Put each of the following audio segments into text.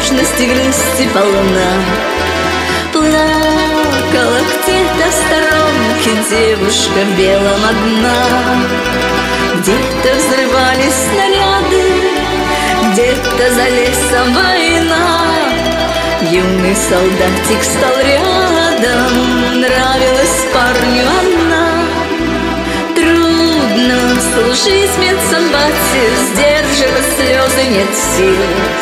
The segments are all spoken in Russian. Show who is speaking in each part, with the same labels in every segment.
Speaker 1: нежности, грусти полна. Плакала где-то в сторонке девушка в белом одна. Где-то взрывались снаряды, где-то за лесом война. Юный солдатик стал рядом, нравилась парню она. Трудно служить медсанбате, сдерживать слезы нет сил.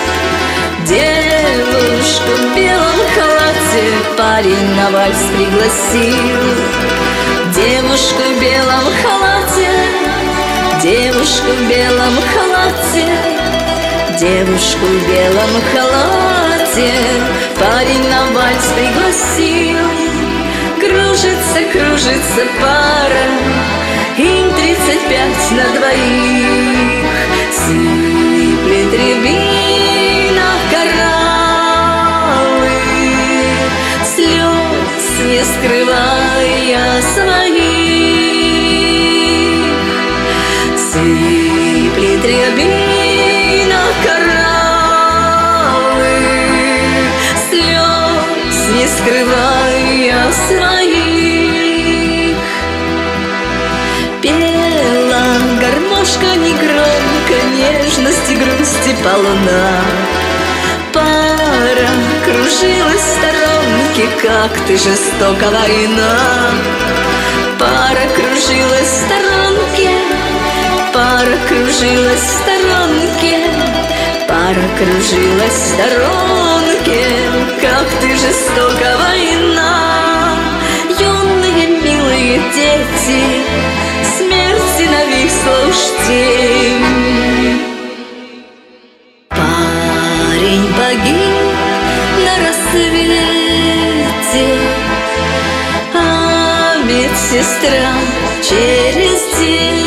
Speaker 1: Девушку в белом халате парень на вальс пригласил. Девушку в белом халате, девушку в белом халате, девушку в белом халате парень на вальс пригласил. Кружится, кружится пара, им 35 на двоих. Сыплет рябина кораллы, слез не скрывая своих. Сыплет рябина кораллы, слез не скрывая своих. Пела гармошка негромко, нежности, грусти полна. Пара кружилась в сторонке, как ты жестока война. Пара кружилась в сторонке, пара кружилась в сторонке, пара кружилась в сторонке, как ты жестока война. Юные милые дети, смерти нависла уж тень. Парень погиб на рассвете, а медсестра через день.